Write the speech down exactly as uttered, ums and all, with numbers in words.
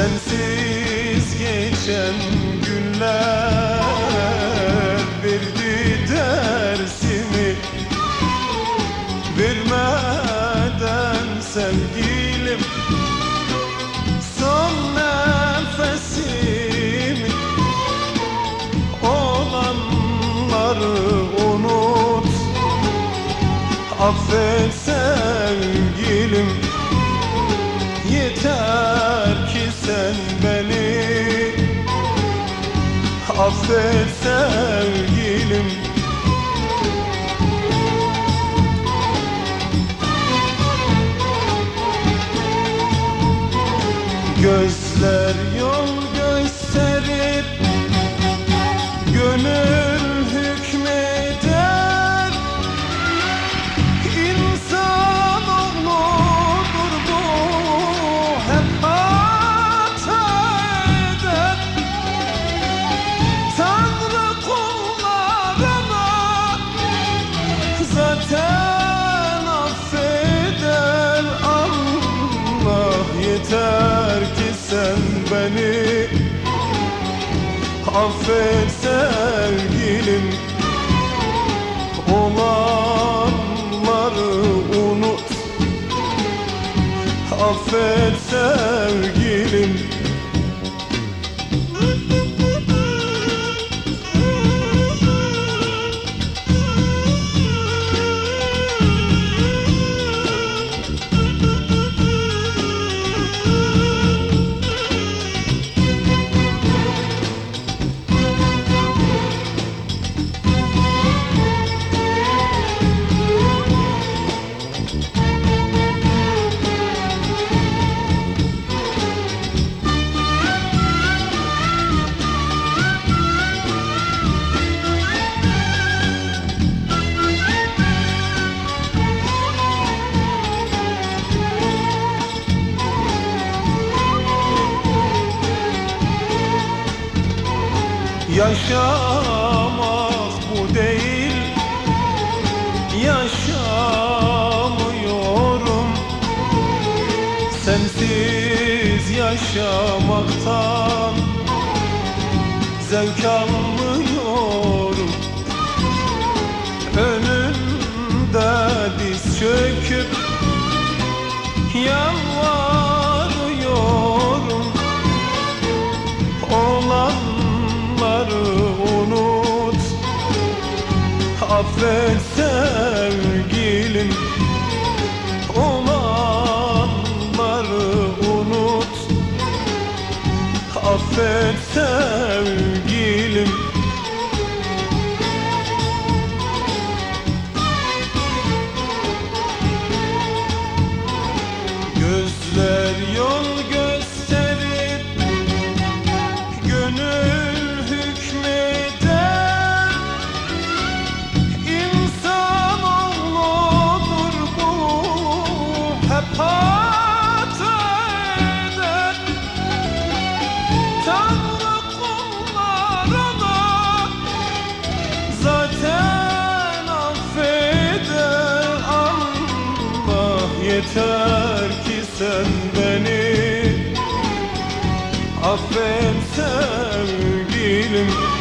Sensiz geçen günler verdi dersimi. Vermeden sevgilim son nefesimi. Olanları unut, affet sevgilim. Yeter ki sen beni affet sevgilim. Gözler yol gösterir, gönül hükmeder. İnsanoğludur bu, hep hata eder. Tanrı kullarına zaten affeder. Allah yeter ki sen beni affet sevgilim. Olanları unut, affet sevgilim. Yaşamak bu değil, yaşamıyorum. Sensiz yaşamaktan zevk almıyorum. Önünde diz çöküp yalvarıyorum. Olanları unut, affet sevgilim. Olanları unut, affet sevgilim. Gözler yol gösterir, gönül hükmeder. İnsanoğludur bu, hep hata eder. Tanrı kullarına zaten affeder. Allah yeter ki sen beni affet sevgilim.